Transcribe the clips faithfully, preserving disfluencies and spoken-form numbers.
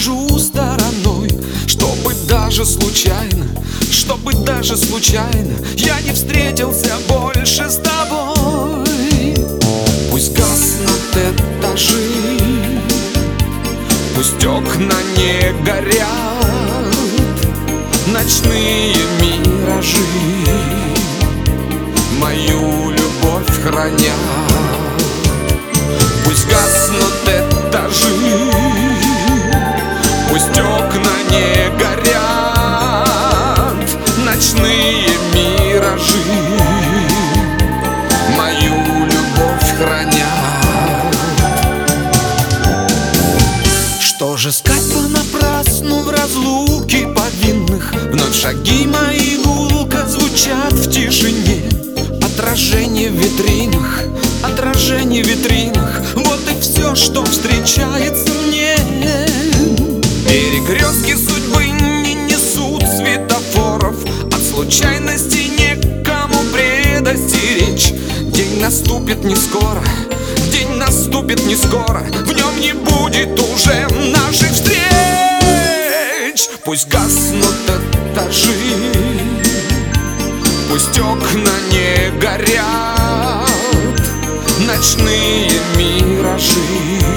обхожу стороной, чтобы даже случайно, чтобы даже случайно я не встретился больше с тобой. Пусть гаснут этажи, пусть окна не горят, ночные миражи мою любовь хранят. Пусть гаснут этажи, пусть окна не горят, ночные миражи мою любовь хранят. Что же искать понапрасну в разлуке повинных? Вновь шаги мои гулко звучат в тишине. Отражение в витринах, отражение в витринах, вот и все, что встречается мне. Перекрестки судьбы не несут светофоров, от случайности некому предостеречь. День наступит не скоро, день наступит не скоро, в нем не будет уже наших встреч. Пусть гаснут этажи, пусть окна не горят, ночные миражи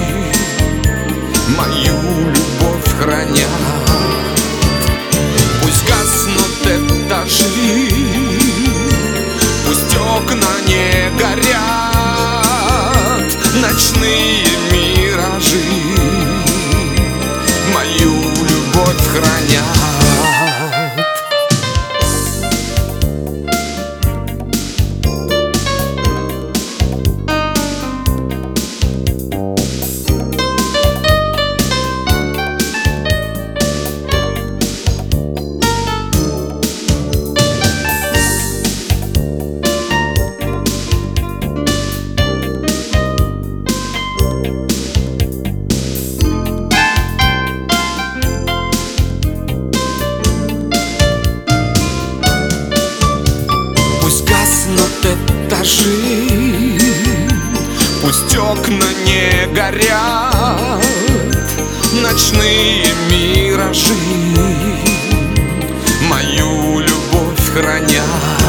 мою любовь хранят. Пусть гаснут этажи, пусть окна не горят, ночные миражи мою любовь хранят. Этажи, пусть окна не горят, ночные миражи мою любовь хранят.